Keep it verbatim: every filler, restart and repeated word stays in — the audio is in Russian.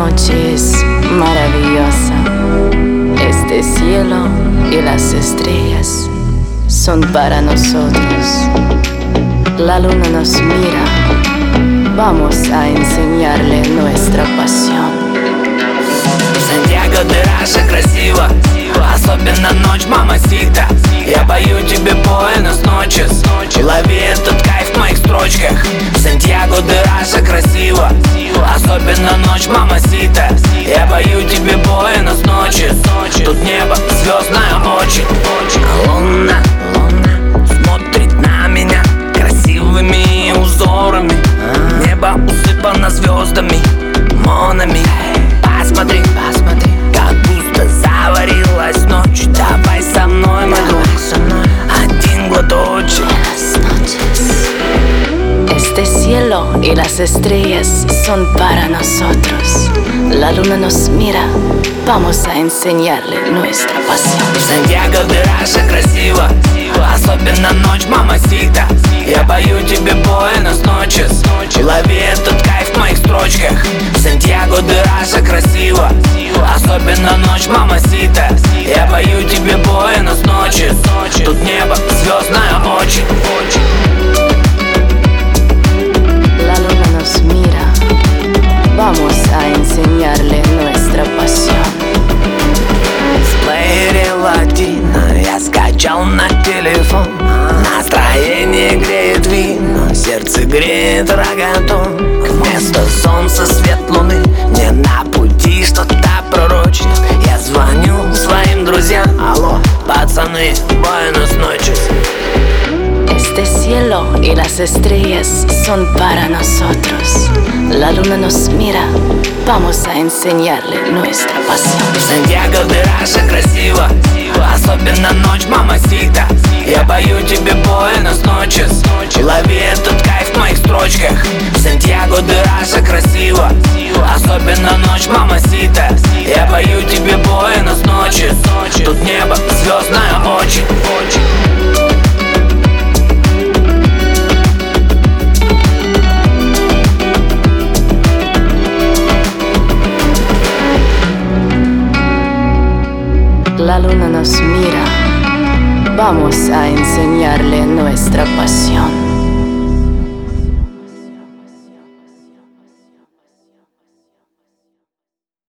noche es maravillosa. Este cielo y las estrellas son para nosotros. La luna nos mira. Vamos a enseñarle nuestra pasión. Сантьяго, ты Раша, красиво. Особенно ночь, мамасита. Я пою тебе Буэнос ночес. Лови этот кайф в моих строчках. Сантьяго, ты Раша, красиво. Особенно ночь, мамасита. Я пою тебе Буэнос ночес. Тут небо звездное очень. Луна, луна смотрит на меня красивыми узорами. Небо усыпано звездами, монами. Посмотри, посмотри, как густо заварилась ночь. Давай со мной, мой друг, один глоточек. Este cielo y las estrellas son para nosotros. La luna nos mira. Vamos a enseñarle nuestra pasión. Сантьяго, ты Раша, красиво. Особенно ночь, мамасита. Я пою тебе Буэнос ночес. Лови этот кайф в моих строчках. Сантьяго, ты Раша, красиво. Особенно ночь, мамасита. Я пою тебе Буэнос ночес. Тут небо звездное очень. La luna nos mira. Vamos a enseñarle nuestra pasión. В плеере латино я скачал на телефон. Настроение греет вино, сердце греет рогатон. Вместо солнца свет луны, мне на пути что-то пророчит. Я звоню своим друзьям. Алло, пацаны, Буэнос ночес. Este cielo y las estrellas son para nosotros. La luna nos mira. Vamos a enseñarle nuestra pasión. Сантьяго, ты Раша, красиво. Особенно ночь, мамасита. Я пою тебе Буэнос ночес. Лови этот кайф в моих строчках. Сантьяго, ты Раша, красиво. Особенно ночь, мамасита. Я пою тебе Буэнос ночес. Тут небо звездное очень. La luna nos mira. Vamos a enseñarle nuestra pasión.